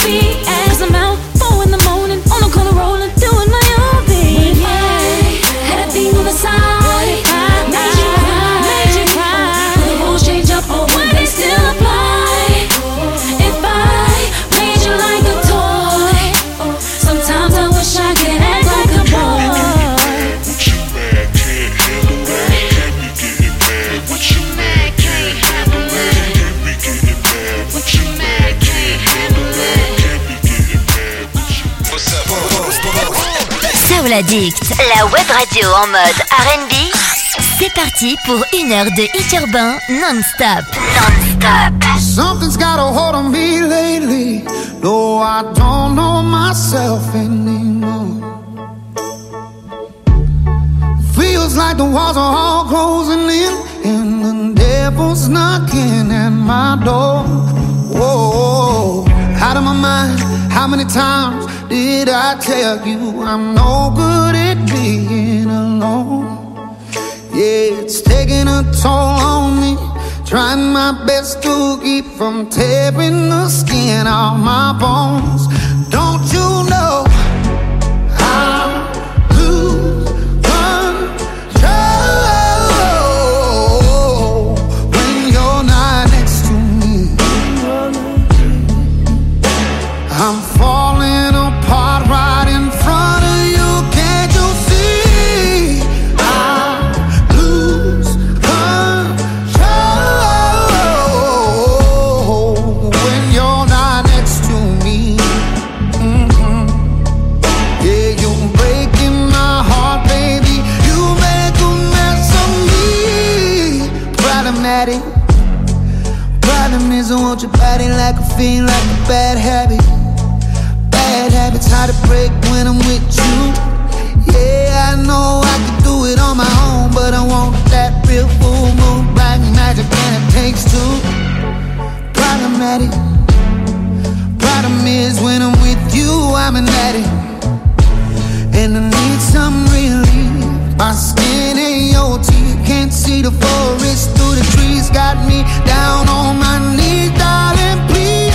be at. 'Cause I'm out 4 in the morning, on the corner rolling, doing my own thing. Yeah, had a thing on the side, made you cry. When the rules change up, or when they still apply. If I made you like a toy, sometimes I wish I could act like a boy. What you mad, can't handle that? Can't be getting mad. What you mad, can't handle that? Can't be getting mad. What you mad, can't handle that? Can't be getting mad. What you What's up? Soul Addict, la web radio en mode R&B. C'est parti pour 1 heure de hit urbain non-stop. Non-stop. Something's got a hold on me lately. No, I don't know myself anymore. Feels like the walls are all closing in, and the devil's knocking at my door. Whoa, out of my mind. How many times did I tell you I'm no good at being alone? Yeah, it's taking a toll on me. Trying my best to keep from tearing the skin off my bones. Don't you know I lose control when you're not next to me? I'm falling apart right in front of you. Can't you see? I lose control when you're not next to me. Yeah, you're breaking my heart, baby. You make a mess of me. Problematic. Problem is I want your body like a fiend, like a bad habit. Bad habits hard to break when I'm with you. Yeah, I know I can do it on my own, but I want that real full moon, black magic, and it takes two. Problematic. Problem is when I'm with you, I'm an addict, and I need some relief. My skin and your teeth, can't see the forest through the trees. Got me down on my knees, darling, please.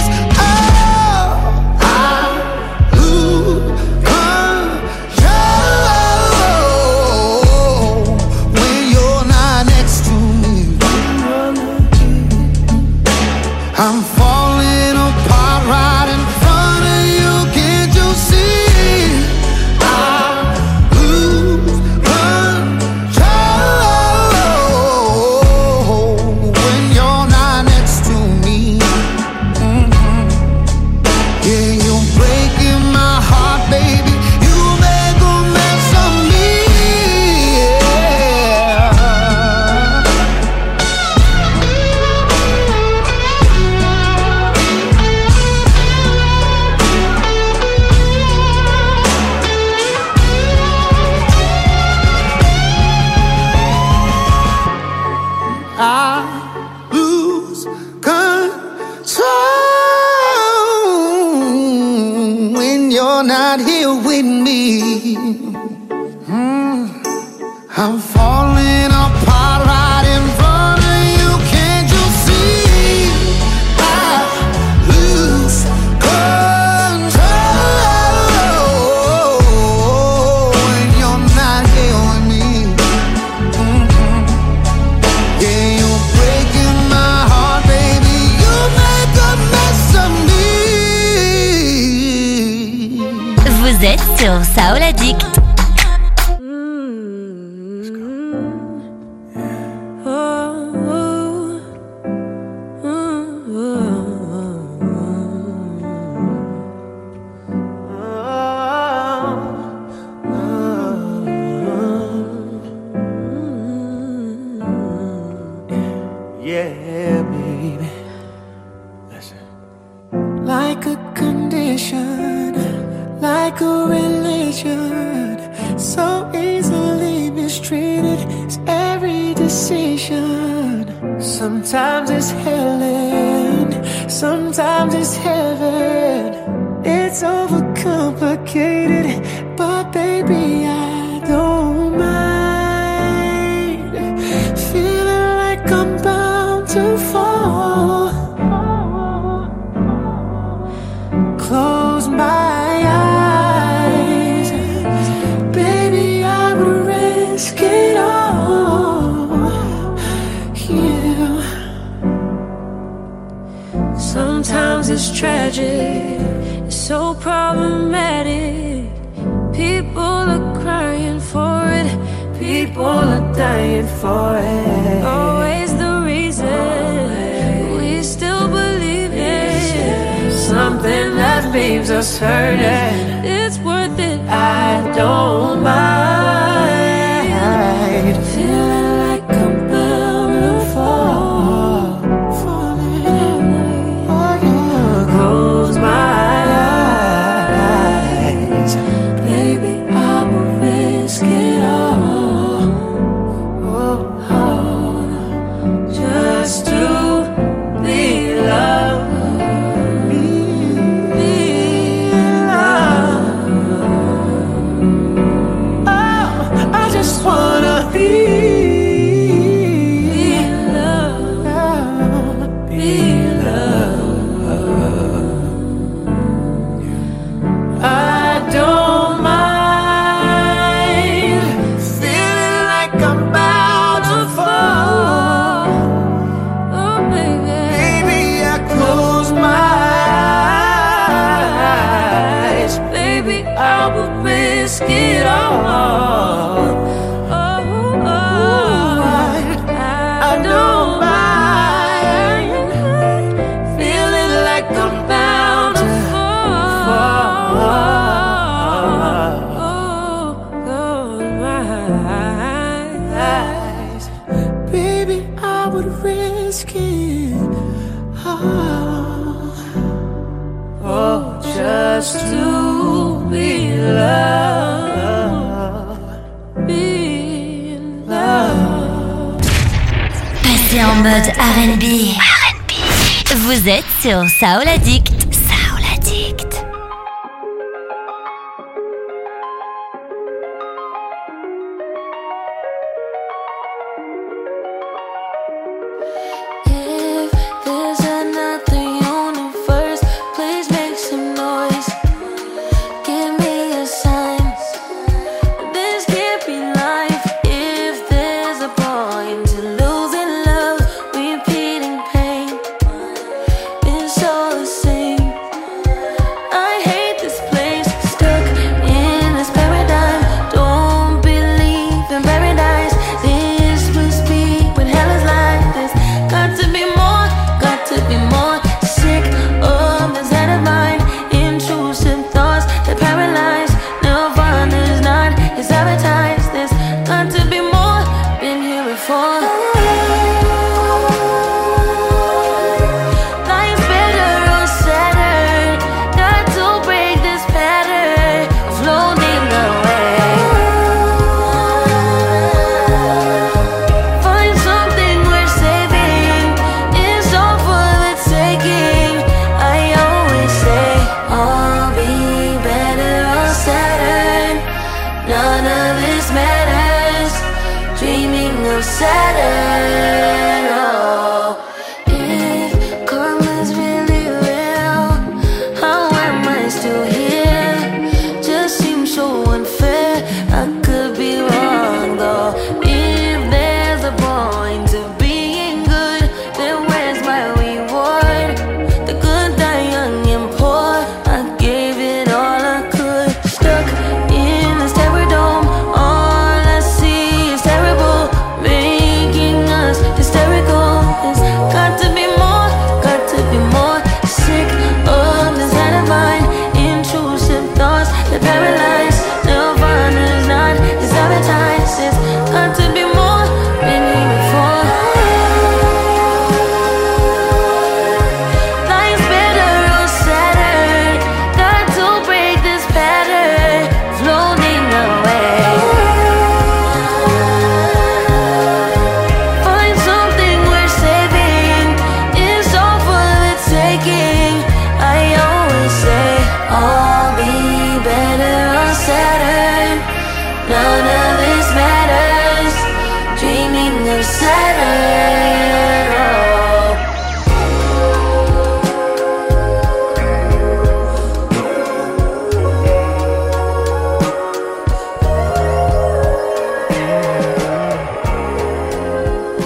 I'm falling apart right in front of you. Can't you see? I lose control when you're not next to me. Yeah, you're breaking my heart, baby. You make a mess of me. I lose control when you're not here with me. I'm falling apart right in front of you. Can't you see? I lose control when you're not here with me. Yeah, you're breaking my heart, baby. You make a mess of me. Vous êtes sur Soul Addict. Yeah, baby. Listen. Like a condition, like a religion, so easily mistreated is every decision. Sometimes it's hell and sometimes it's heaven. It's overcomplicated, but baby, I don't mind feeling like I'm bound to fall. Close tragic, it's so problematic. People are crying for it, people are dying for it. Always the reason we still believe it. Something that leaves us hurting. It's worth it, I don't mind. Feeling like I'm bound to fall, falling away. Oh yeah, close my eyes, baby, I will risk it all. Oh, oh, just to be loved. En mode R&B. Vous êtes sur Soul Addict. Soul Addict.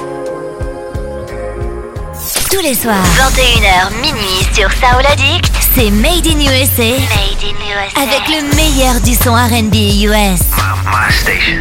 Tous les soirs, 21h minuit sur Soul Addict, C'est Made in USA. Made in USA. Avec le meilleur du son R&B US. My station.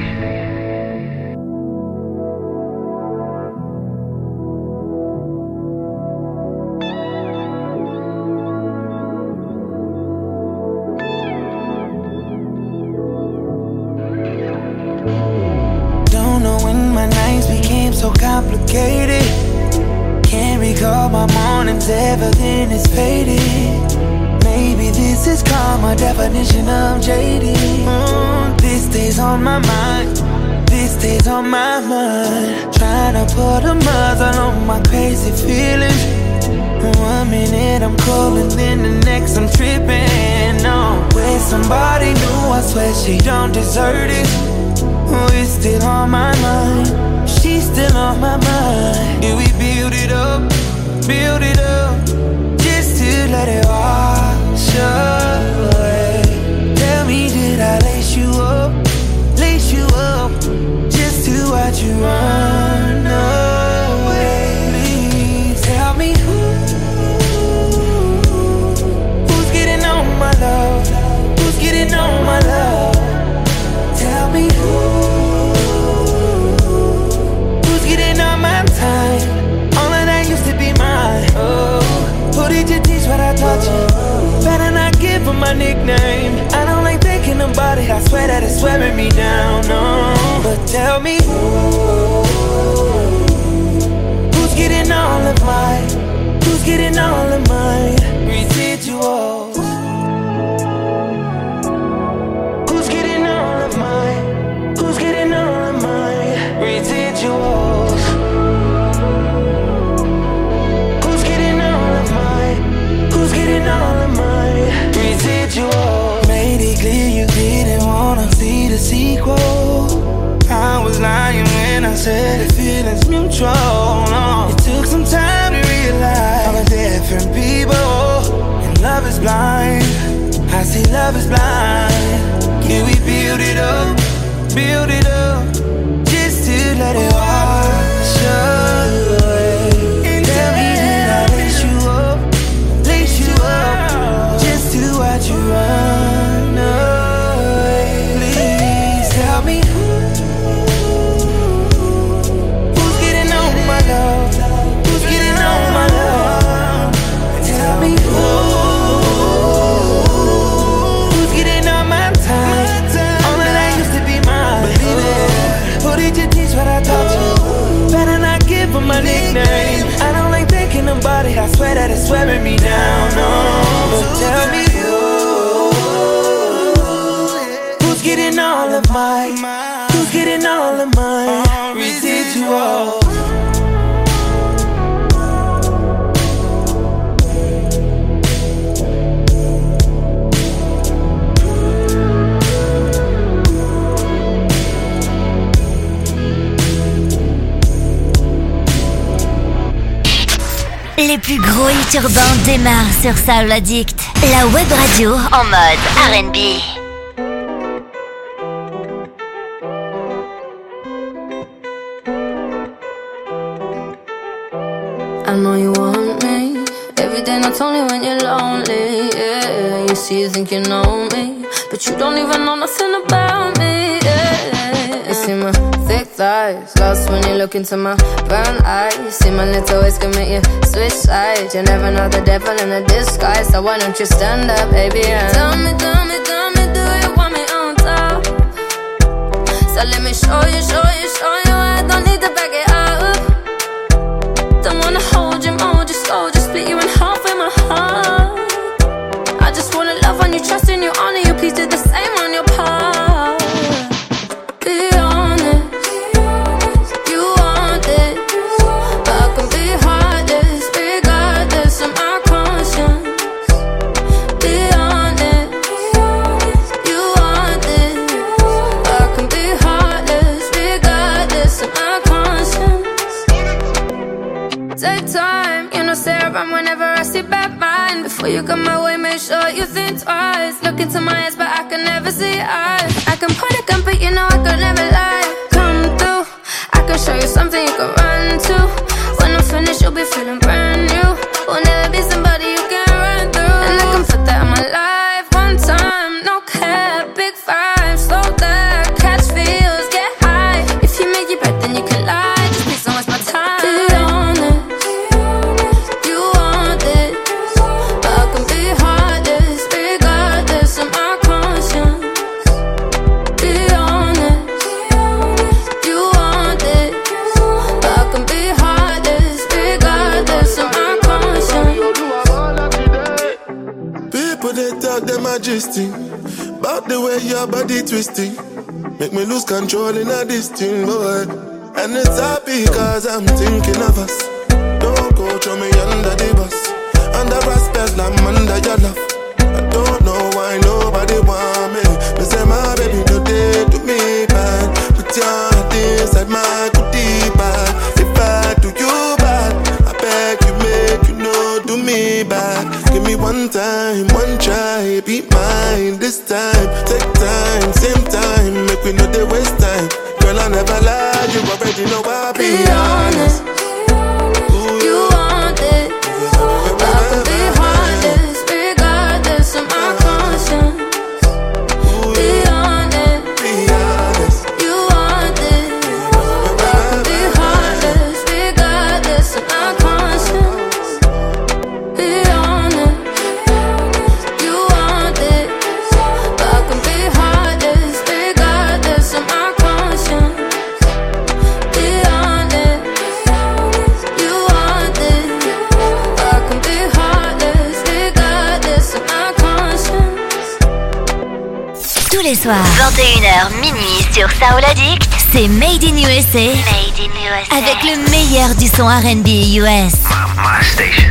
Don't know when my nights became so complicated. Can't recall my mornings, everything is faded. Maybe this is karma, definition of jaded. This stays on my mind, this stays on my mind. Trying to put a muzzle on my crazy feelings. 1 minute I'm cool and then the next I'm tripping. No, with somebody new, I swear she don't deserve it. Oh, it's still on my mind, she's still on my mind. Yeah, we build it up, just to let it wash away. Tell me, did I lace you up, just to watch you run away? Please tell me who's getting on my love, who's getting on my love? Tell me who's getting on my time? All of that used to be mine. Oh, who did you teach what I taught you? Better not give her my nickname. I don't like thinking about it, I swear that it's wearing me down. No, but tell me who's getting all of mine? Who's getting all of mine? Residuals. Who's getting all of mine? Who's getting all of mine? Residuals. Who's getting all of mine? Who's getting all of mine? Residuals. Made it clear you didn't wanna see the sequel. I was lying when I said the feeling's mutual. No, it took some time to realize we're different people, and love is blind. I see love is blind. Yeah, we build it up, just to let it wash away. Tell me, did I lace you up, just to watch you run away? Please tell me who's getting on my love, who's getting on my love? Tell me who's getting on my time? All of that used to be mine. Believe it. Who did you teach what I taught you? Better not give her my nickname. I don't like thinking about it, I swear that it's wearing me down. No, but tell me who's getting all of mine? Who's getting all of mine? Residual. Les plus gros hits urbains démarrent sur Soul Addict, la web radio en mode R&B. I know you want me every day, not only when you're lonely. Yeah, you see, you think you know me, but you don't even know nothing about me. Yeah, you see my thick thighs, lost when you look into my brown eyes. See my little ways can make you switch sides. You never know the devil in a disguise, so why don't you stand up, baby? And tell me, do you want me on top? So let me show you, I don't need to back it up. Don't wanna hold you, mold you slow, just split you in half with my heart. I just wanna love on you, trust in you, honor you, please do the same on your part. Be honest, you want this, I can be heartless, regardless of my conscience. Be honest, you want this, I can be heartless, regardless of my conscience. Take time, you know, stay around whenever I see bad mind. Before you come my way, make sure you think twice. Look into my eyes, but I can never see eyes. I can point a gun, but you know I could never lie. Come through, I can show you something you can run to. When I'm finished, you'll be feeling brand new. Will never be somebody you can run through. this thing. About the way your body twisting. Make me lose control in a this thing, boy. And it's happy cause I'm thinking of us. Don't go throw me under the bus. Under respect, I'm under your love. I don't know why nobody want me. Me say my baby no day to me bad. Put your heart inside my goodie bag. If I do you bad, I beg you make you know do me bad. Give me one time, one try, be mine this time. Take time, same time, make we know they waste time. Girl, I never lie, you already know I be honest. You want it, I can be heartless, regardless of my conscience. Be honest, you want it, I can be heartless, regardless of my conscience. Be honest, you want it, I can be heartless, regardless of my conscience. Be honest, you want it, I can be heartless, regardless of my conscience. Tous les soirs, 21h minuit sur Soul Addict, c'est Made in USA. Made in USA. Avec le meilleur du son R&B US. My station.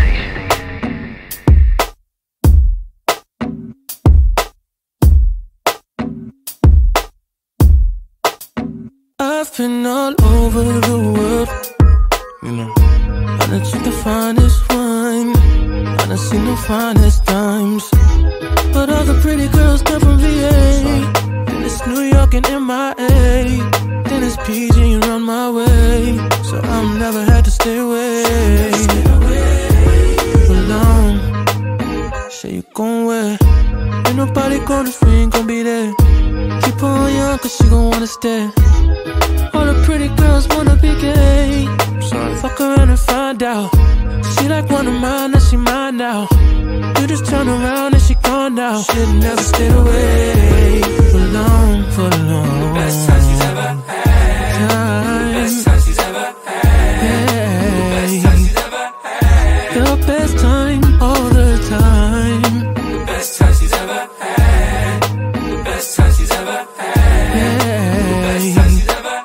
I've been all over the world, you know. I done took the finest wine, I done seen the finest times. But all the pretty girls come from VA. Then it's New York and MIA. Then it's PG around my way. So I'm never had to stay away for long. Say you gon' wear, ain't nobody gonna free, ain't gon' be there. Keep her on young cause she gon' wanna stay. All the pretty girls wanna be gay. Fuck around and find out. She like one of mine, now she mine now. You just turn around and she gone now. Shit never stayed away for long, for long. Best time she's ever had. Best time she's ever had. Best time she's ever had. The best time all the time. The best time she's ever had. The best time she's ever had. The best time she's ever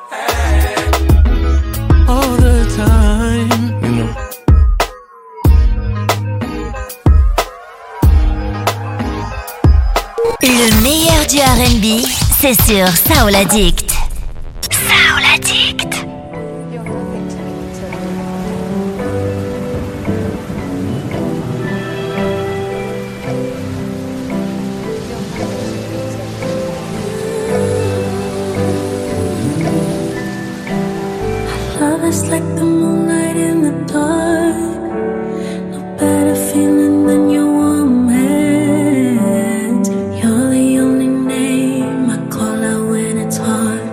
had. All the time, you know. Le meilleur du R&B, c'est sur Soul Addict. Soul Addict. Love is like the moonlight in the dark. No better feeling than your warm hands. You're the only name I call out when it's hard.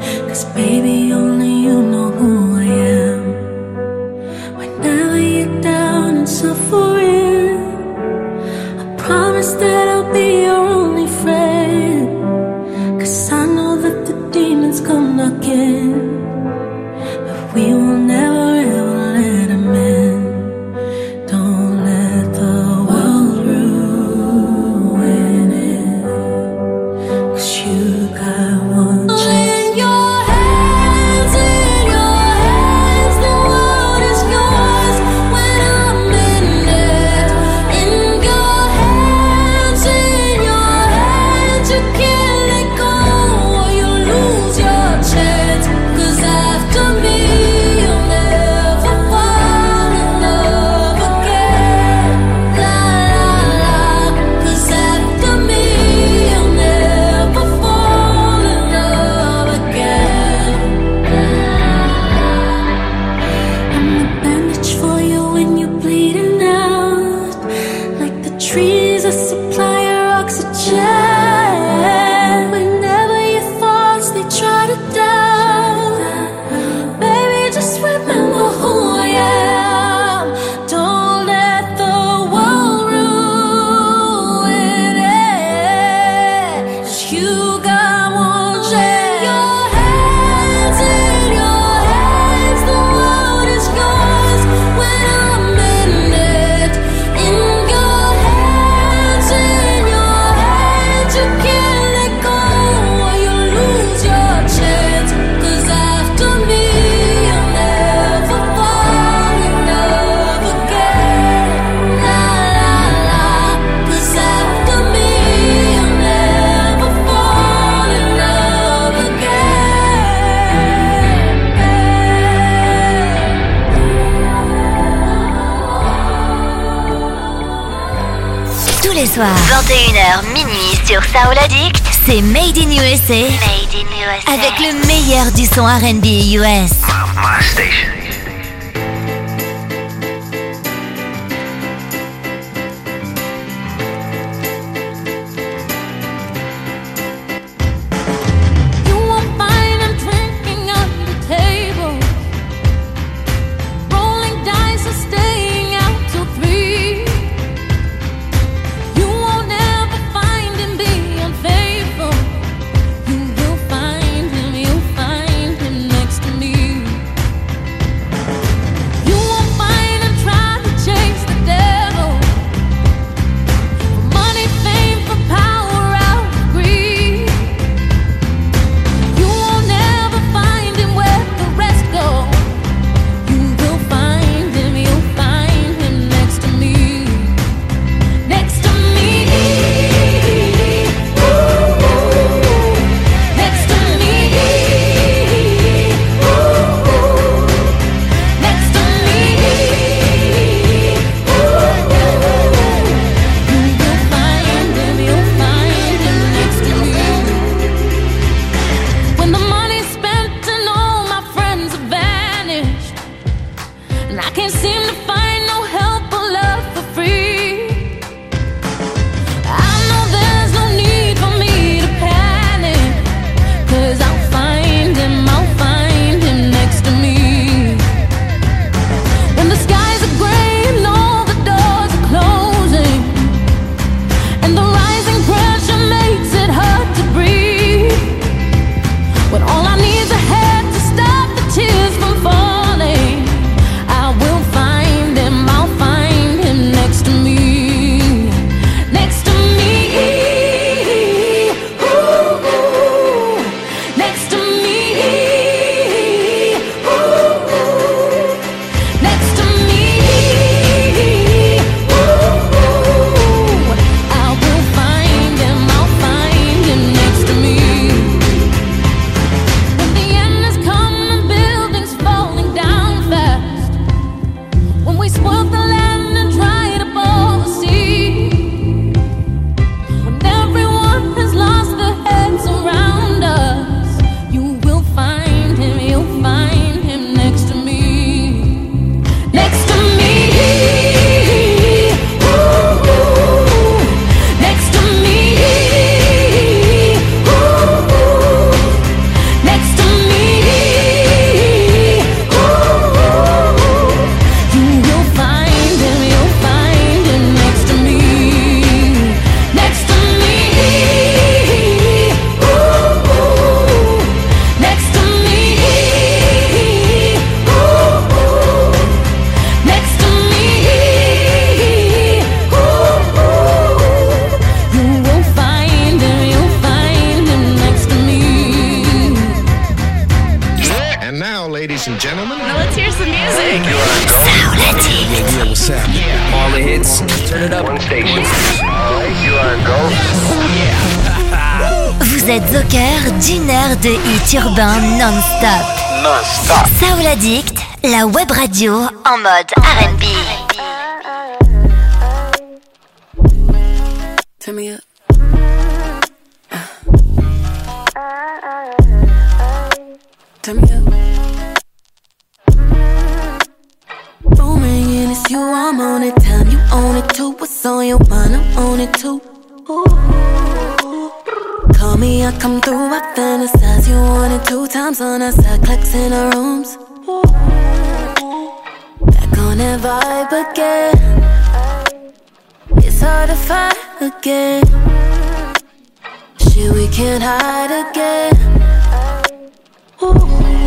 les soirs, 21h minuit sur Soul Addict, c'est Made in USA. Made in USA. Avec le meilleur du son R&B US. My station. Vous êtes au cœur d'une heure de hits urbains non-stop. Soul Addict, la web radio en mode R&B. Turn me up. Turn me up. Phone ringing, it's you, I'm on it. Time you own it too. What's on your mind? I'm on it too. Ooh. Call me, I come through. I fantasize. You want it 2 times on our side, clocks in our rooms. Ooh. Back on that vibe again. It's hard to fight again. Shit, we can't hide again. Ooh.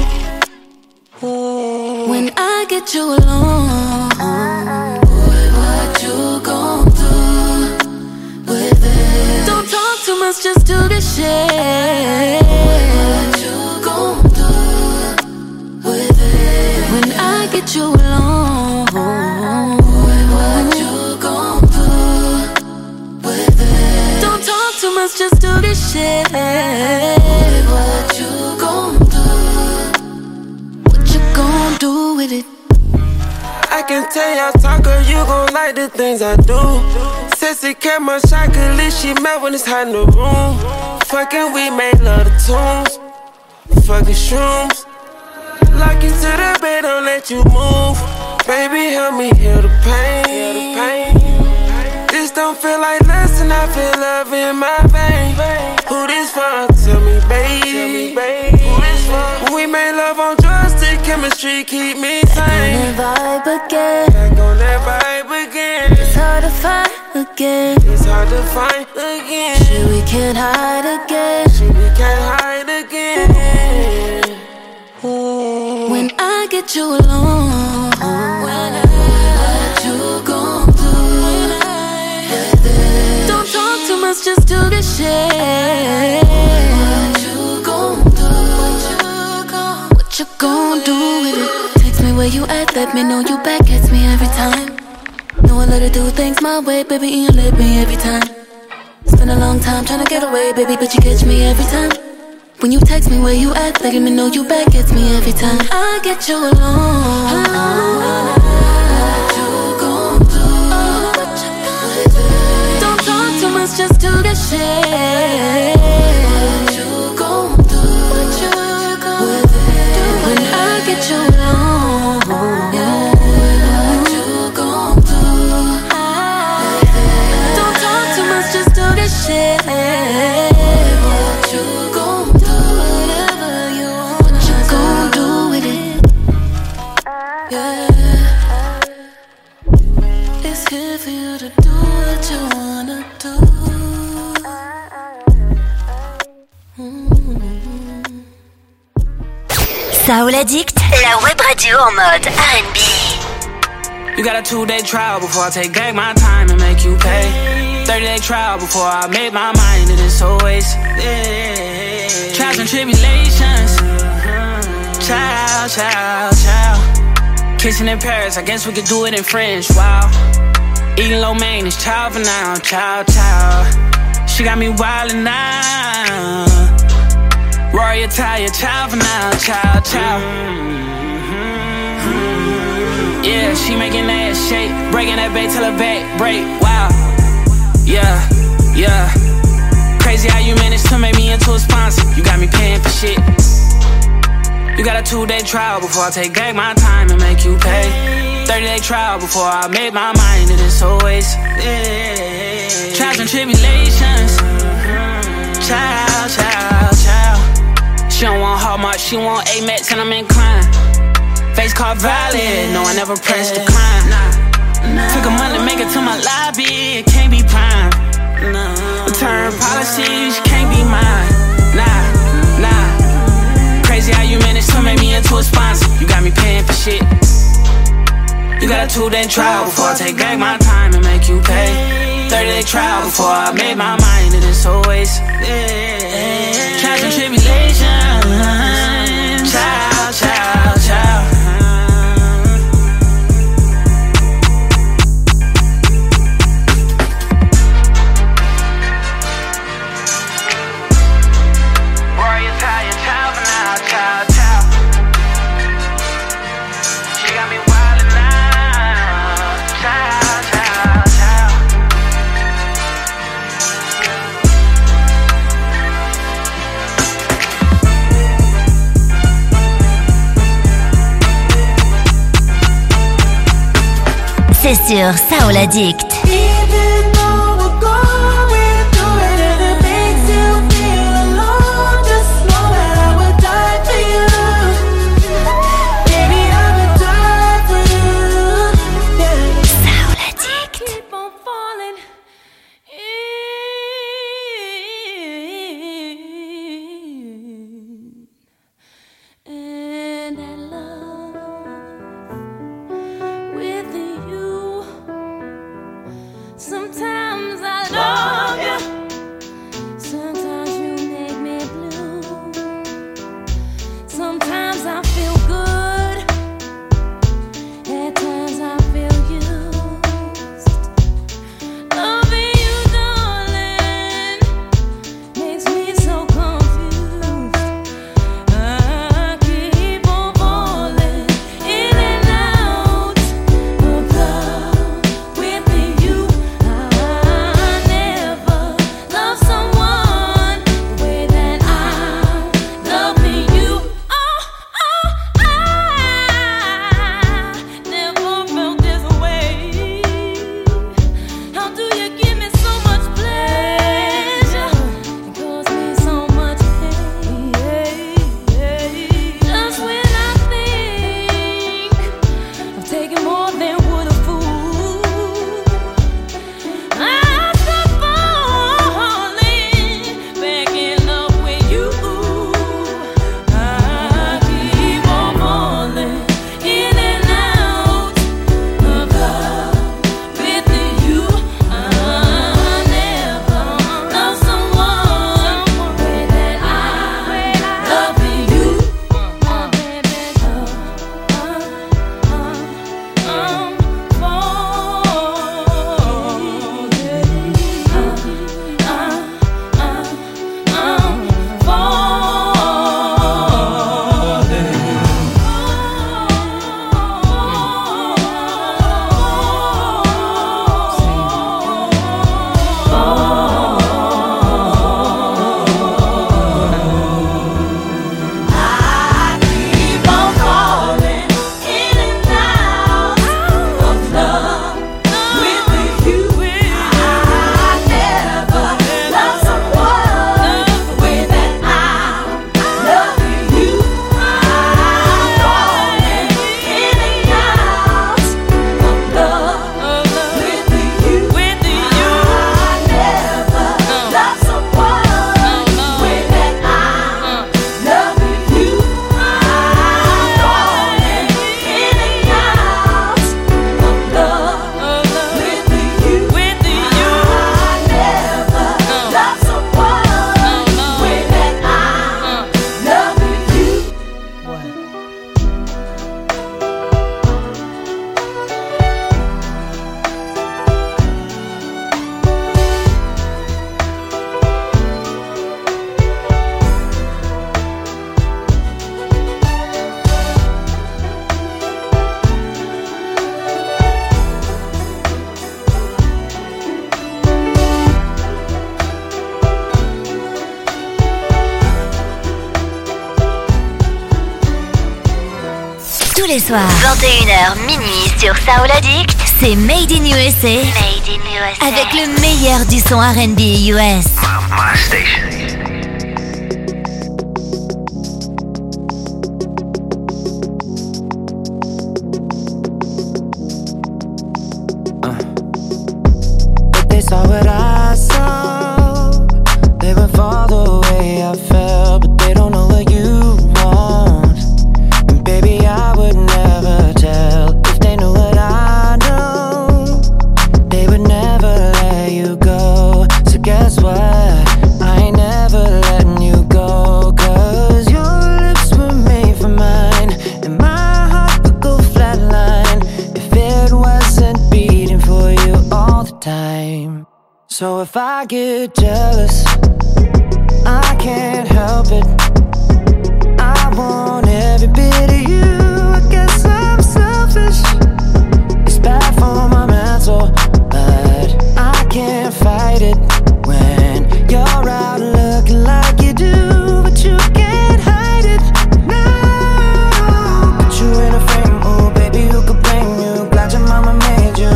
When I get you alone, boy, what you gon' do with it? Don't talk too much, just do the shit. Boy, what you gon' do with it? When I get you alone, boy, what you gon' do with it? Don't talk too much, just do the shit. Boy, what you gon' do? What you gon' do with it? I can tell y'all talker, you gon' like the things I do. Sexy camera chocolate, she melt when it's hot in the room. Fucking we make love the tunes. Fucking shrooms. Lock into the bed, don't let you move. Baby, help me heal the pain. This don't feel like lust and I feel love in my vein. Who this for? Tell me, baby. Who this for? We made love on drugs, the chemistry keep me sane. Back on that vibe again. Back on that vibe again. It's hard to find again. It's hard to find again. Shit, we can't hide again. Shit, we can't hide again. When I get you alone, what you gon' do? Don't talk too much, just do the shit. What you gon' do? What you gon' do with it? Text me where you at, let me know you back, gets me every time. No one let her do things my way, baby, and you let me every time. It's been a long time trying to get away, baby, but you catch me every time. When you text me where you at, letting me know you back, gets me every time. I get you alone. What you gon' do? Don't talk too much, just do the shit. What you gon' do? When I get you alone, what you gon' do? Don't talk too much, just do the shit. What you gon' do? It's here for you to do what you wanna do. Soul Addict, la web radio en mode R&B. You got a 2-day trial before I take back my time and make you pay. 30-day trial before I make my mind that it's always trials and tribulations. Child. Kissing in Paris, I guess we could do it in French, wow. Eating lo mein is child for now, child. She got me wildin' now. Rory Italia, child for now, child. Yeah, she making that shake, breaking that back till her back break, wow. Yeah. Crazy how you managed to make me into a sponsor. You got me paying for shit. You got a 2-day trial before I take back my time and make you pay. 30-day trial before I make my mind that it's always trials and tribulations. Child. She don't want Hallmark, she want Amex and I'm inclined. Face card valid, no I never pressed decline. Took a month to make it to my lobby, it can't be prime. Return policies, can't be mine. Nah. Crazy how you managed to make me into a sponsor. You got me paying for shit. You got a 2-day trial before I take back my time and make you pay. 30-day trial before I make my mind that it's always trials and tribulations. Child. Rory Italia, child for now, child. She got me wildin' now, child. C'est sur Soul Addict. Sometimes les soirs, 21h minuit sur Soul Addict, c'est Made in USA. Made in USA. Avec le meilleur du son R&B US. My station. Saw what I saw, they would fall the way I felt, but they don't know what you want. And baby, I would never tell if they knew what I know. They would never let you go. So guess what? I ain't never letting you go. 'Cause your lips were made for mine, and my heart would go flatline if it wasn't beating for you all the time. So if I get jealous, I can't help it. I want every bit of you. I guess I'm selfish. It's bad for my mental, but I can't fight it when you're out looking like you do, but you can't hide it. No, put you in a frame, oh baby, who could blame you? Glad your mama made you,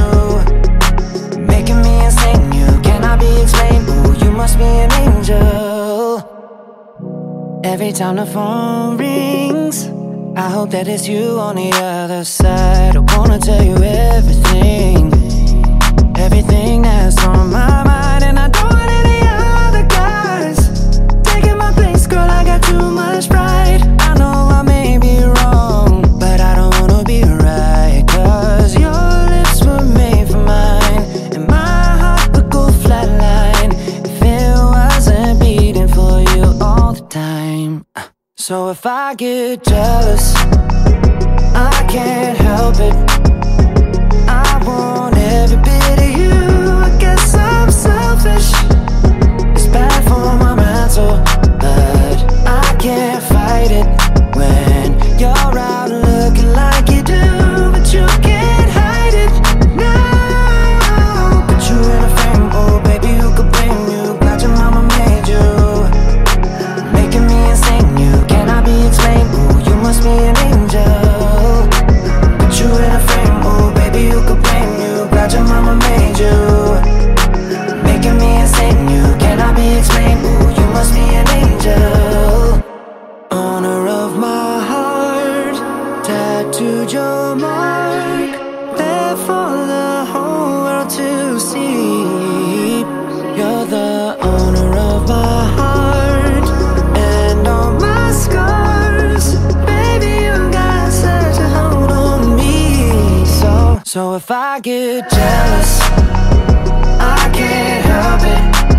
making me insane. You cannot be explained. Ooh, you must be an angel. Every time the phone rings, I hope that it's you on the other side. I wanna tell you everything, everything that's on my mind. And I don't want any other guys taking my place, girl, I got too much pride. I know I may be wrong, but I don't wanna be right. 'Cause your lips were made for mine, and my heart would go flatline if it wasn't beating for you all the time. So if I get jealous, I can't help it. I want every bit of you. I guess I'm selfish. It's bad for my mental, but I can't fight it when you're out looking like you do, but you can't hide it. No, put you in a frame, oh baby, who could blame you? Glad your mama made you, making me insane. You cannot be explained. Ooh, you must be an angel. Put you in a frame, oh baby, who could blame you? Glad your mama made you, making me insane. You cannot be explained. Ooh, you must be an angel. Owner of my heart, tattooed your mark, there for the whole world to see. You're the owner of my heart and all my scars. Baby, you got such a hold on me. So if I get jealous, I can't help it.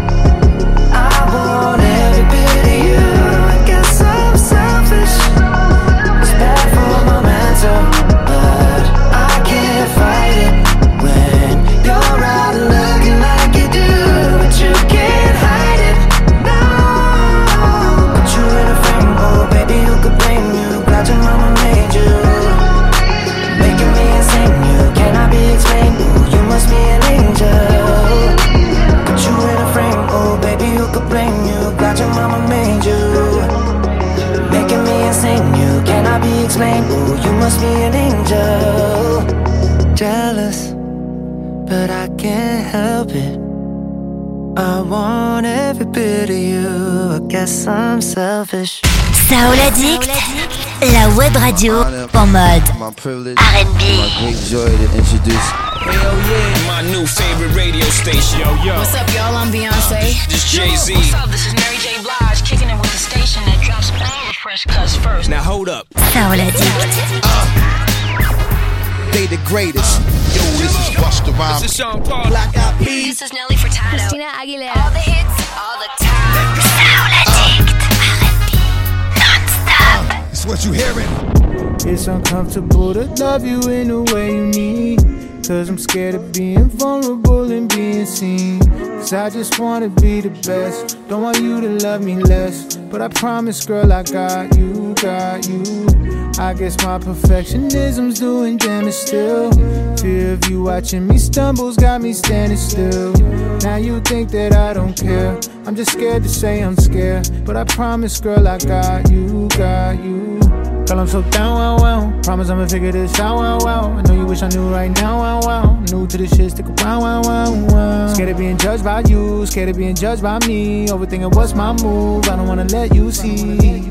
I want every bit of you. I guess I'm selfish. It's bad for my mental, but I can't fight it when you're out looking like you do, but you can't hide it. No, put you in a frame, oh baby, who could blame you? Glad your mama made you, making me insane. You cannot be explained. Ooh, you must be an angel. Put you in a frame, oh baby, who could blame you? Glad your mama made you, making me insane. You cannot be explained. Ooh, you must be an angel. Jealous, but I can't help it. I want every bit of you. I guess I'm selfish. Soul Addict, la web radio en mode R&B. My great joy to introduce. Hell yeah, my new favorite radio station. Yo. What's up, y'all? I'm Beyonce. This Jay-Z. What's up? This is Mary J. Blige, kicking it with the station that drops all the fresh cuts first. Now hold up. Soul Addict. They the greatest. Yo, this is Busta Rhymes. This is Sean Paul. Black Eyed Peas. This is Nelly Furtado. Christina Aguilera. All the hits, all the time. Soul Addict. R&B non-stop. It's what you hearing. It's uncomfortable to love you in the way you need, 'cause I'm scared of being vulnerable and being seen. 'Cause I just wanna be the best, don't want you to love me less. But I promise, girl, I got you, got you. I guess my perfectionism's doing damage still. Fear of you watching me stumbles got me standing still. Now you think that I don't care, I'm just scared to say I'm scared. But I promise, girl, I got you, got you. Girl, I'm so down, wow, wow. Promise I'ma figure this out, wow, wow. I know you wish I knew right now, wow, wow. New to this shit, stick around, wow, wow, wow. Scared of being judged by you, scared of being judged by me. Overthinking what's my move, I don't wanna let you see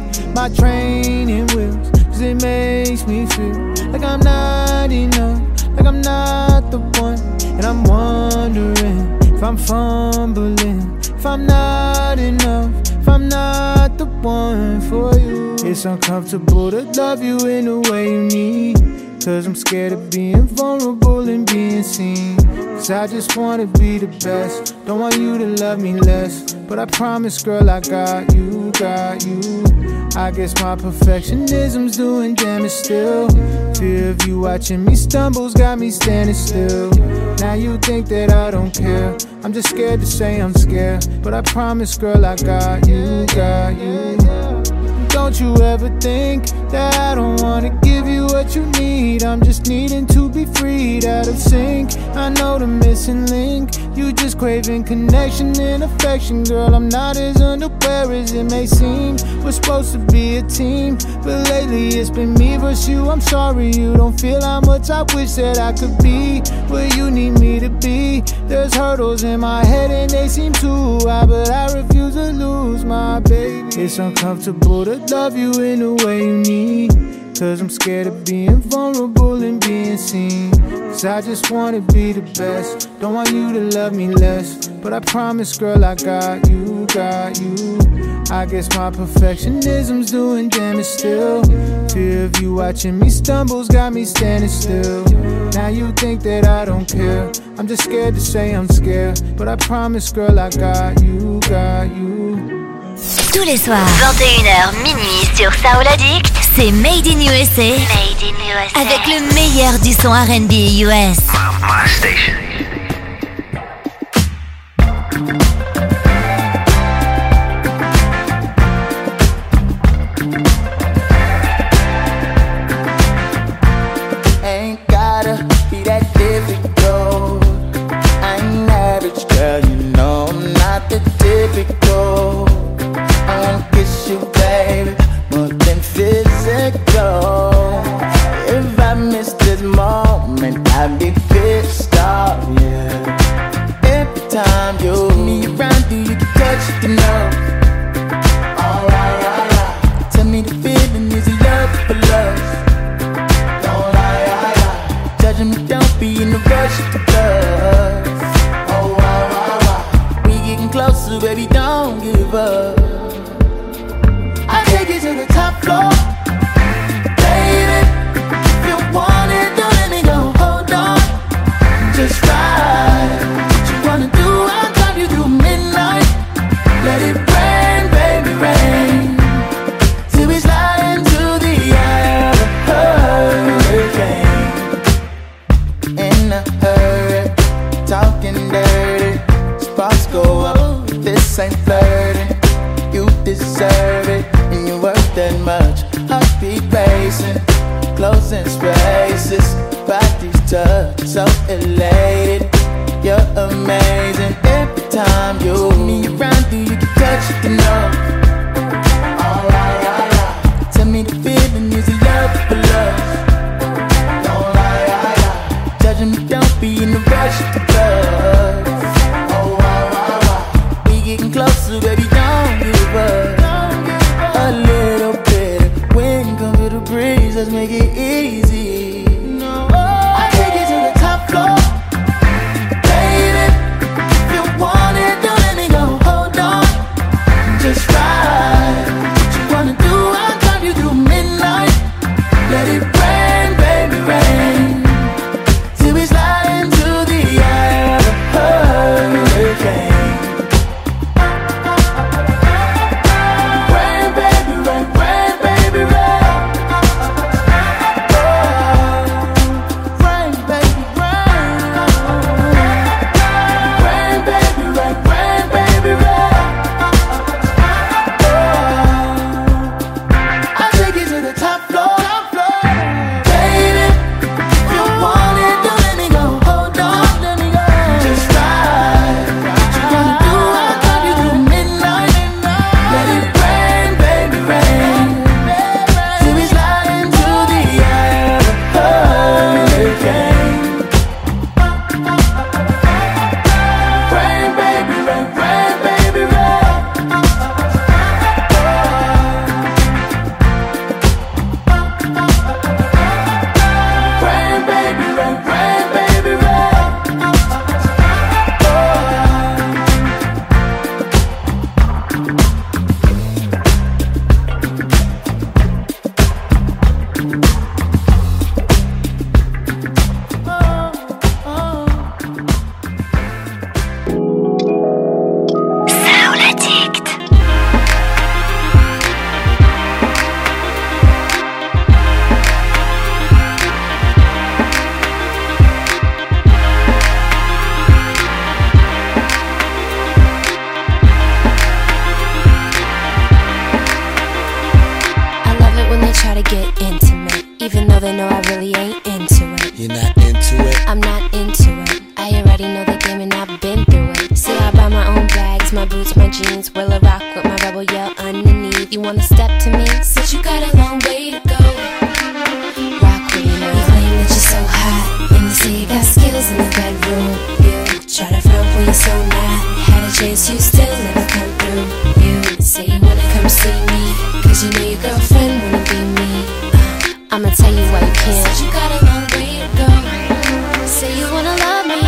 my training wheels, cause it makes me feel like I'm not enough, like I'm not the one. And I'm wondering if I'm fumbling, if I'm not enough, if I'm not the one for you. It's uncomfortable to love you in the way you need, cause I'm scared of being vulnerable and being seen. Cause I just wanna be the best, don't want you to love me less. But I promise, girl, I got you, got you. I guess my perfectionism's doing damage still. Fear of you watching me stumbles got me standing still. Now you think that I don't care, I'm just scared to say I'm scared. But I promise, girl, I got you, got you. Don't you ever think that I don't wanna give you what you need. I'm just needing to be freed out of sync. I know the missing link, you just craving connection and affection. Girl, I'm not as unaware as it may seem. We're supposed to be a team, but lately it's been me versus you. I'm sorry you don't feel how much I wish that I could be where you need me to be. There's hurdles in my head and they seem too high, but I refuse to lose my baby. It's uncomfortable to love you in the way you need, cause I'm scared of being vulnerable and being seen. Cause I just wanna be the best, don't want you to love me less. But I promise, girl, I got you, got you. I guess my perfectionism's doing damage still. Fear of you watching me stumbles got me standing still. Now you think that I don't care, I'm just scared to say I'm scared. But I promise, girl, I got you, got you. Tous les soirs, 21h minuit sur Soul Addict, c'est Made in USA. Made in USA. Avec le meilleur du son R&B US. My station. Ain't gotta be that difficult. I'm average, girl, you know I'm not the typical. I wanna kiss you, baby, more than physical. If I miss this moment, I'd be pissed off, yeah. Every time you me around, do you touch the nerve? Alright, alright. Tell me the feeling, is it love for love? Don't lie, judging me, don't be in the rush to love. Oh, wow. We getting closer, baby, don't give up. I take you to the top floor, baby. If you want it, don't let me go. Hold on, just ride. What you wanna do? I'll drive you through midnight. Let it rain, baby, rain. Till we slide into the eye of a hurricane. In a hurry, talking dirty. Sparks go up. This ain't flirting. You deserve it. Worth that much, heartbeat racing, closing spaces, bodies touch, so elated. You're amazing. Every time you me around, do you get touched to know? Alright, alright. Tell me the feeling, is it love for love? Don't lie, judging me, don't be in the rush to love. Oh, wow. We getting closer, baby, don't give up. A little bit, wind comes with the breeze, let's make it easy. No, I take you to the top floor, baby. If you want it, don't let me go. Hold on, just ride. What you wanna do? I'll drive you through midnight. Let it rain, baby, rain. Till we slide into the eye boots, my jeans. Will I rock with my rebel yell underneath? You wanna step to me? Since you got a long way to go. Rock with me now. You claim that you're so hot, and you say you got skills in the bedroom. You try to front when you're so not. Had a chance, you still never come through. You say you wanna come see me, cause you know your girlfriend wanna be me. I'ma tell you why you can't. Since you got a long way to go. Say you wanna love me,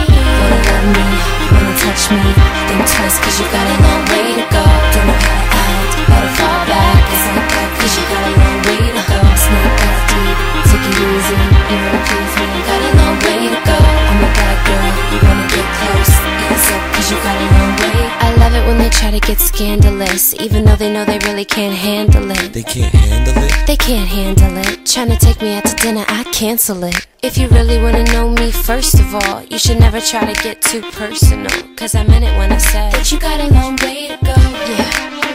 wanna touch me. think twice cause you got a long way to go. Don't know how to act, better fall back. It's like that cause you got a long way to go. It's not that deep, take it easy. You wanna please me, got a long way to go. I'm a bad girl, you wanna get close. Ease up cause you got a long way. I love it when they try to get scandalous, even though they know they really can't handle it. They can't handle it? They can't handle it. Trying to take me out to dinner, I cancel it. If you really wanna know me, first of all, you should never try to get too personal, cause I meant it when I said that you got a long way to go. Yeah.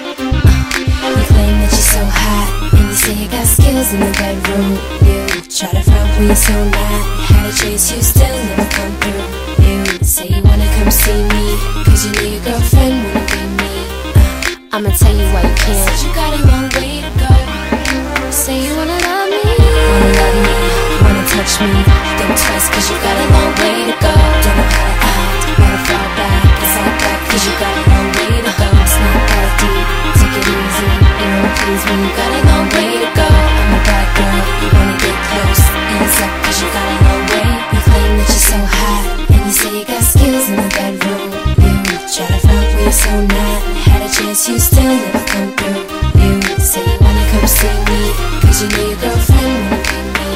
You claim that you're so hot, and you say you got skills in the bedroom. You try to front when you're so not. Had a chase, you still never come through. You say you wanna come see me, cause you know your girlfriend wanna be me. I'ma tell you why you can't. Said you got a long way to go. Say you wanna love me, wanna touch me. think twice cause you got a long way to go. Don't know how to act, better fall back. It's like that cause you got a long way to go. It's not that deep, take it easy. You wanna please me, you got a long way to go. I'm a bad girl, you wanna get close. Ease up cause you got a long way. You claim that you're so hot, and you say you got skills in the bedroom. You try to front when you're so not. Had a chance, you still never come through. You say you wanna come see me, cause you know your girlfriend wanna be me.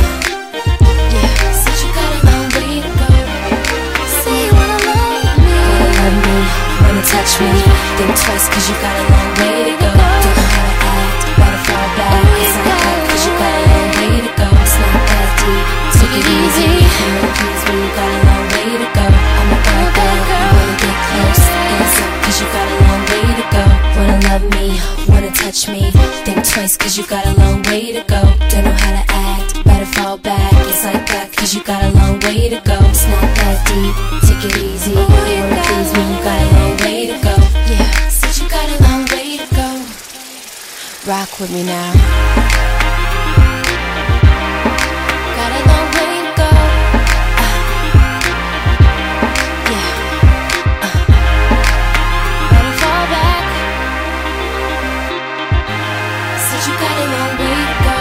Yeah, said you got a long way to go. Say you wanna love me, wanna touch me. think twice cause you got a long way to go. Don't know how to act, better fall back. It's like that cause you got a long way to go. It's not that deep, take it easy. You wanna please me, you got a long way to go. I'm a bad girl, you wanna get close. Ease up cause you got a long way to go. Wanna love me, wanna touch me. Think twice cause you got a long way to go. Don't know how to act, better fall back. It's like that cause you got a long way to go. It's not that deep, take it easy. You wanna please me, you got a long way to go. Yeah, said you got a long way to go. Rock with me now. Got a long way to go. Yeah. Better fall back. Said you got a long way to go.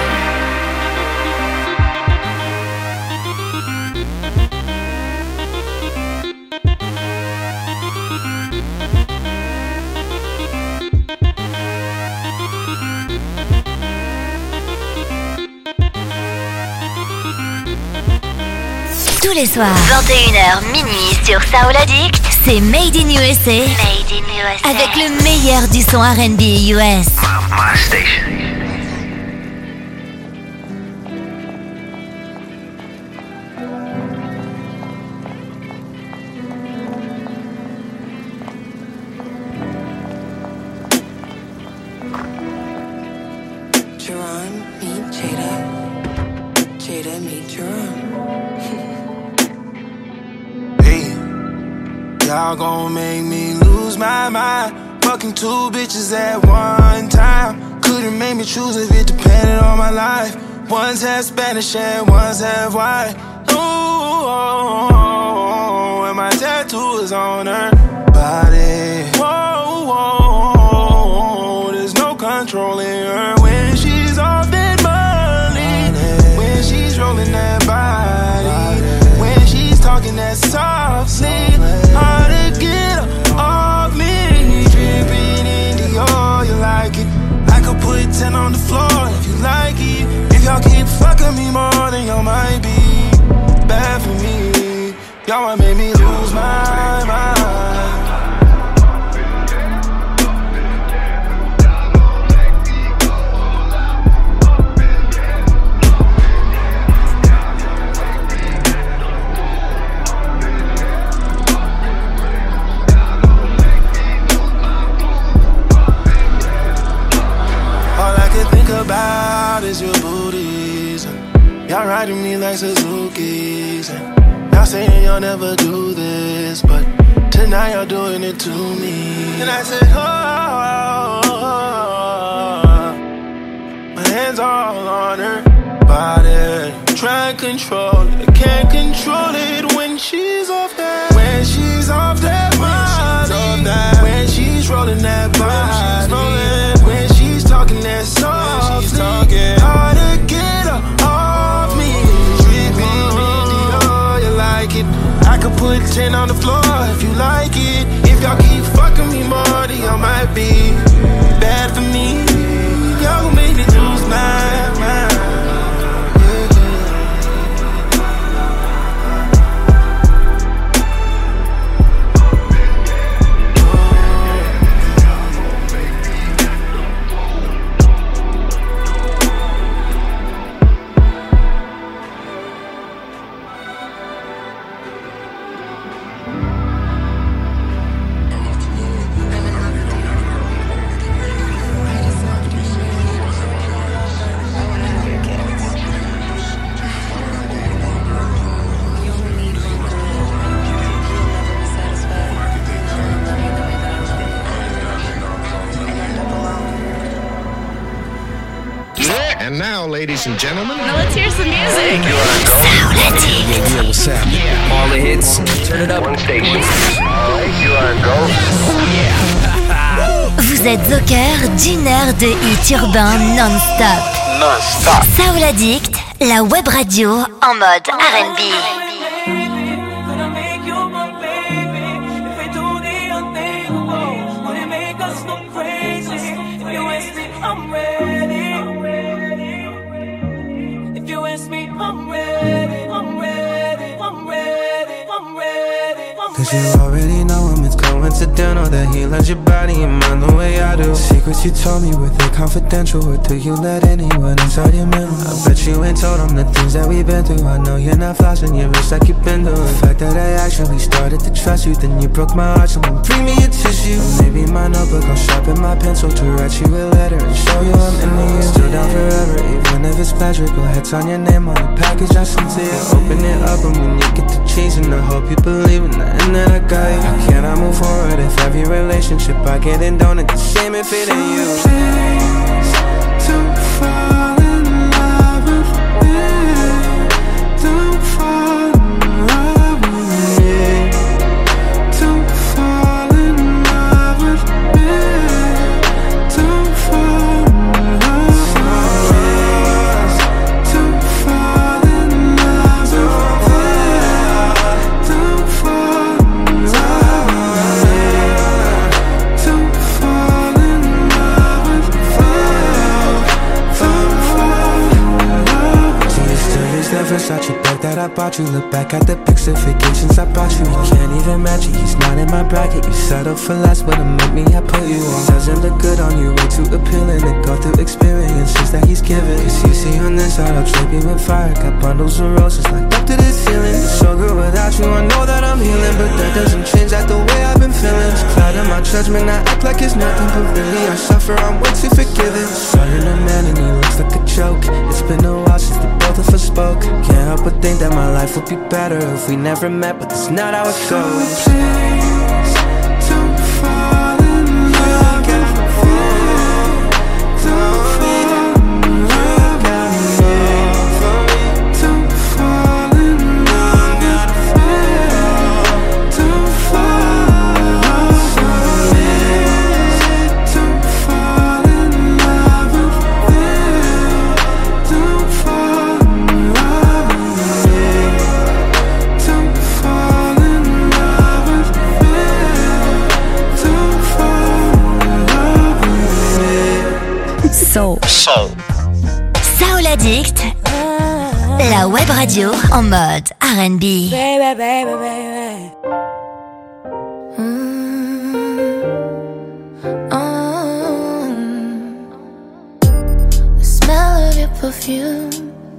Tous les soirs, 21h minuit sur Soul Addict, c'est Made in USA. Made in USA. Avec le meilleur du son R&B US. My station. Jerron, meet Jada. Jada, meet Jerron. Y'all gon' make me lose my mind. Fucking two bitches at one time. Couldn't make me choose if it depended on my life. One's half Spanish and one's half white. Ooh, and my tattoo is on her body. Whoa, whoa, there's no controlling her when she's off that money. When she's rolling that body. When she's talking that softly. Hard to get off me. Dripping in the oil, you like it. I could put 10 on the floor if you like it. If y'all keep fucking me more, then y'all might be bad for me. Y'all might make me lose my mind. About is your booties, and y'all riding me like Suzuki's, and y'all saying y'all never do this, but and now you're doing it to me. And I said, my hands all on her body. Try and control it, can't control it when she's off that. When she's off that body. When she's rolling that body. When she's talking that softly. Hard to get her off me. Oh, you like it. I could put 10 on the floor if you like it. If y'all keep fucking me more, then y'all might be bad for me. Y'all gon' make me lose my mind. And now, ladies and gentlemen, now let's hear some music. Yeah, what's happening? All the hits, turn it up. One station. You are go. Vous êtes au cœur d'une heure de hits urbains non-stop. Non-stop. Soul Addict, la web radio en mode R&B. Cause you already know him, it's coincidental that he loves your body and mind the way I do. Secrets you told me, were they confidential? Or do you let anyone inside your mental? I bet you ain't told him the things that we've been through. I know you're not flossing your wrist like you've been doing. The fact that I actually started to trust you, then you broke my heart, so bring me a tissue. Maybe my notebook, I'll sharpen my pencil to write you a letter and show you I'm into you. Still down forever, even if it's pleasurable. Heads on your name on the package I sent to you. Open it up and when you get to chasing, I hope you believe in that and that I got you. How can I move forward if every relationship I get in don't end the same if it ain't you? Please don't fall in love with me. Don't fall in love with me. Don't fall in love with me. Don't fall in love with me. Don't fall in love with me. Don't fall in love with me. Don't fall in love with me. Don't fall in love. See, it's still is that Versace bag that I bought you. Look back at the pics of vacations I bought you. You can't even match it, he's not in my bracket. You settled for less, but to make me, I put you on. Doesn't look good on you, way too appealing. To go through experiences that he's given. Cause you see on this side, I'll trade me with fire. Got bundles of roses locked up to the ceiling. It's so good without you, I know that I'm healing. But that doesn't change that the way I've been feeling. It's clouding my judgment, I act like it's nothing. But really I suffer, I'm way too forgiving. Saw you in a man and he looks like a joke. It's been a while since the both of us spoke. Can't help but think that my life would be better if we never met, but that's not how it goes. So please don't fall in love with me. Don't fall in love with me. Don't fall in love with me. Don't fall in love with me. Don't fall in love with me. Don't fall in love with me. Don't fall in love with me. Don't fall in love with me. Soul Addict, la web radio en mode R&B. Baby, baby, baby. The smell of your perfume.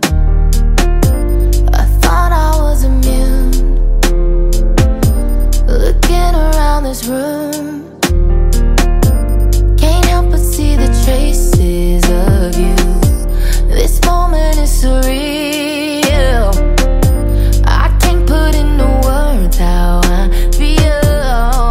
I thought I was immune. Looking around this room, can't help but see the traces of you. This moment is surreal. I can't put into words how I feel.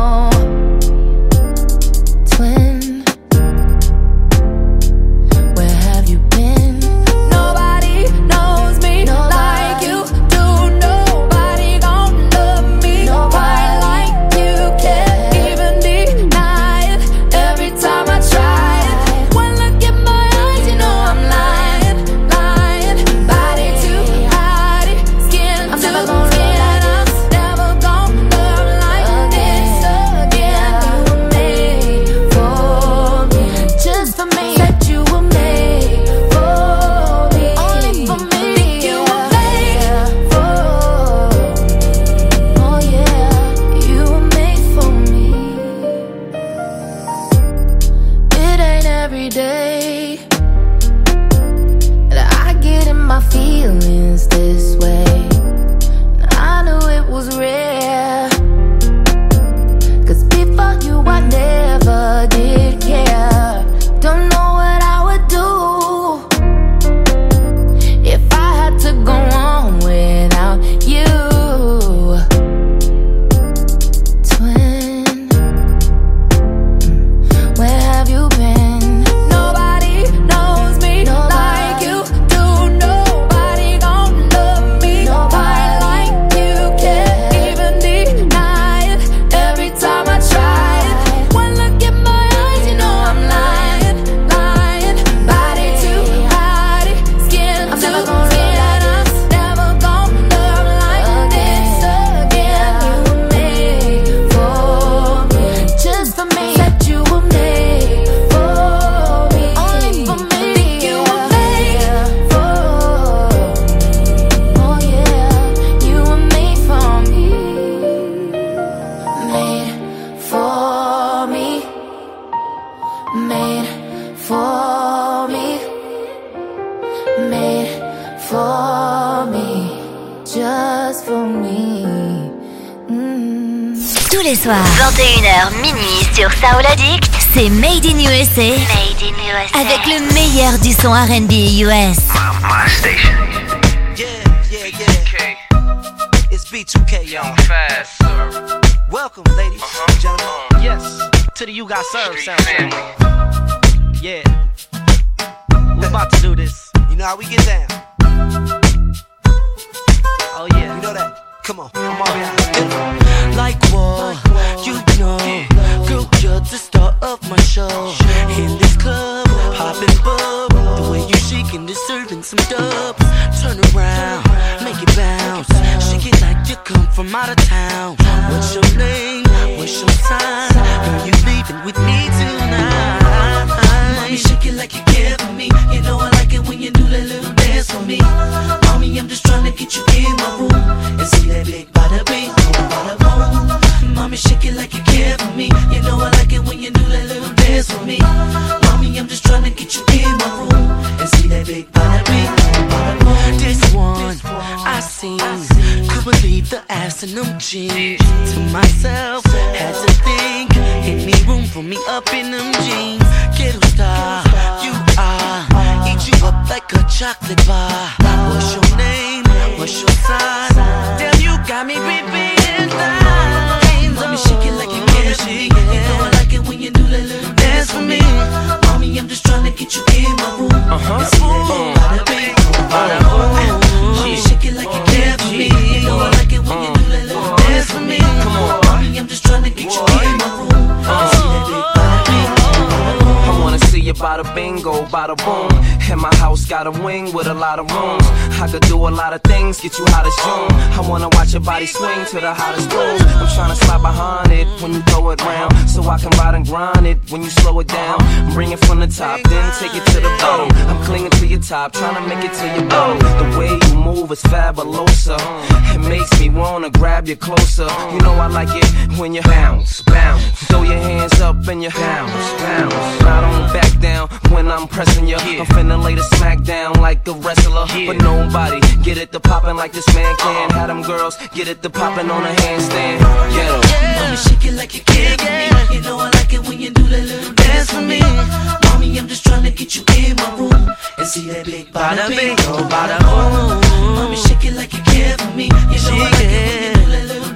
Tous les soirs, 21h minuit sur Soul Addict, c'est Made in USA. Made in USA. Avec le meilleur du son R&B US. My station. Yeah. It's B2K, y'all. Fast, sir. Welcome, ladies and gentlemen. Yes, to the You Got Served sound family. Yeah. We're about to do this. You know how we get down. Oh, yeah. You know that. Come on, I'm already out. Like what? You know, girl, you're the star of my show. In this club, poppin' bub. The way you shaking, deserving some dubs. Turn around, make it bounce. Shake it like you come from out of town. What's your name? What's your sign? Girl, you leaving with me tonight. Mommy, shake it like you care for me. You know I like it when you do that little dance for me. Mommy, I'm just trying to get you in my room and see that big bada bing, bada boom. Mommy, shake it like you care for me. You know I like it when you do that little dance for me. Mommy, I'm just trying to get you in my room and see that big bada bing, bada boom. This one I seen, could believe the ass in them jeans. To myself, had to think, any room for me up in them jeans. Ghetto star, you are, eat you up like a chocolate bar. What's your name? What's your sign? Damn, you got me repeating lines. Let me shake it like you care for me. You know I like it when you do that little dance for me. Mommy, I'm just trying to get you in my room. And see that you bada bing, bada boom. Mommy, shake it like you care for me. You know I like it when you do that little dance for me. Come on, mommy, I'm just trying to get you in my room. And see that big bada bing, bada boom. I wanna see you bada bingo, bada boom. And my house got a wing with a lot of rooms. I could do a lot of things, get you hot as June. I wanna watch your body swing to the hottest grooves. I'm tryna slide behind it when you throw it round, so I can ride and grind it when you slow it down. Bring it from the top, then take it to the bottom. I'm clinging to your top, tryna make it to your bottom. The way you move is fabulosa. It makes me wanna grab you closer. You know I like it when you bounce, bounce. Throw your hands up and you bounce, bounce. I don't back down when I'm pressing you. I'm finna lay the smack down like a wrestler, but nobody get it to poppin' like this man can. Have them girls get it to poppin' on a handstand. Yeah. Mommy, shake it like you care for me. You know I like it when you do that little dance for me. Mommy, I'm just trying to get you in my room and see that big bada bing, bada boom. Mommy, shake it like you care for me. You know I like it when you do that little